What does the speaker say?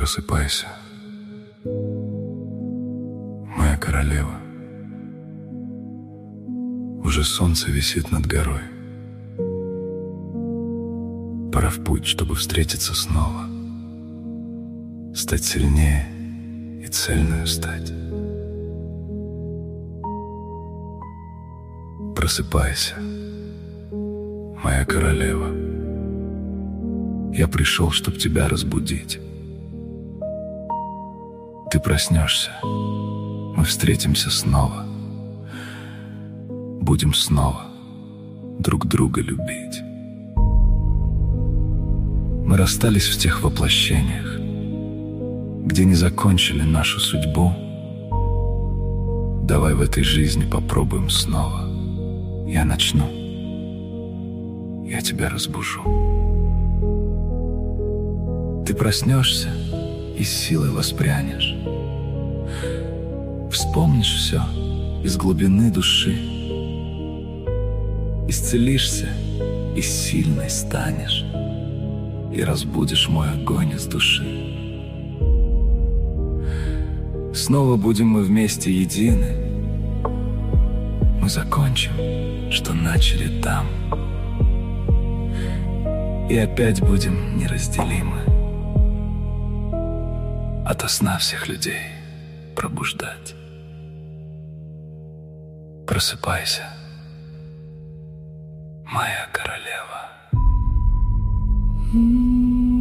Просыпайся, моя королева. Уже солнце висит над горой. Пора в путь, чтобы встретиться снова, стать сильнее и цельную стать. Просыпайся, моя королева. Я пришел, чтоб тебя разбудить. Ты проснешься, мы встретимся снова, будем снова друг друга любить. Мы расстались в тех воплощениях, где не закончили нашу судьбу. Давай в этой жизни попробуем снова. Я начну, я тебя разбужу. Ты проснешься и с силой воспрянешь. Вспомнишь все из глубины души. Исцелишься и сильной станешь. И разбудишь мой огонь из души. Снова будем мы вместе едины. Мы закончим, что начали там. И опять будем неразделимы. Ото сна всех людей пробуждать. Просыпайся, моя королева.